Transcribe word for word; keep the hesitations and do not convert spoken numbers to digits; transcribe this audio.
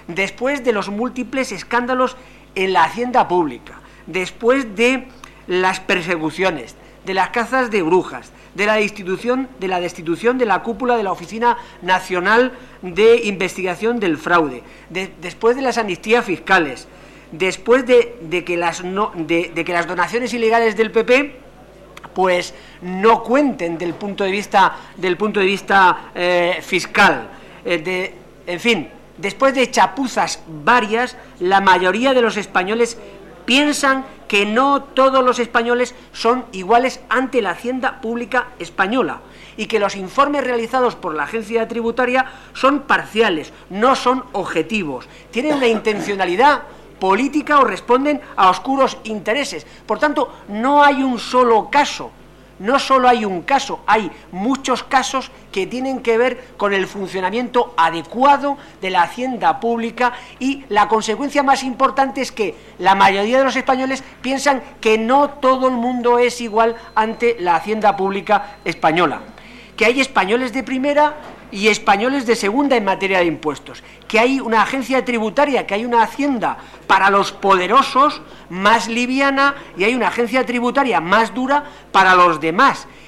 después de los múltiples escándalos en la hacienda pública, después de las persecuciones, de las cazas de brujas, de la destitución de la destitución de la cúpula de la Oficina Nacional de Investigación del Fraude, de, después de las amnistías fiscales, después de, de, que las no, de, de que las donaciones ilegales del P P pues no cuenten del punto de vista del punto de vista eh, fiscal, eh, de, en fin, después de chapuzas varias, la mayoría de los españoles piensan que no todos los españoles son iguales ante la hacienda pública española y que los informes realizados por la agencia tributaria son parciales, no son objetivos, tienen una intencionalidad política o responden a oscuros intereses. Por tanto, no hay un solo caso, no solo hay un caso, hay muchos casos que tienen que ver con el funcionamiento adecuado de la hacienda pública, y la consecuencia más importante es que la mayoría de los españoles piensan que no todo el mundo es igual ante la hacienda pública española, que hay españoles de primera y españoles de segunda en materia de impuestos, que hay una agencia tributaria, que hay una hacienda para los poderosos más liviana y hay una agencia tributaria más dura para los demás,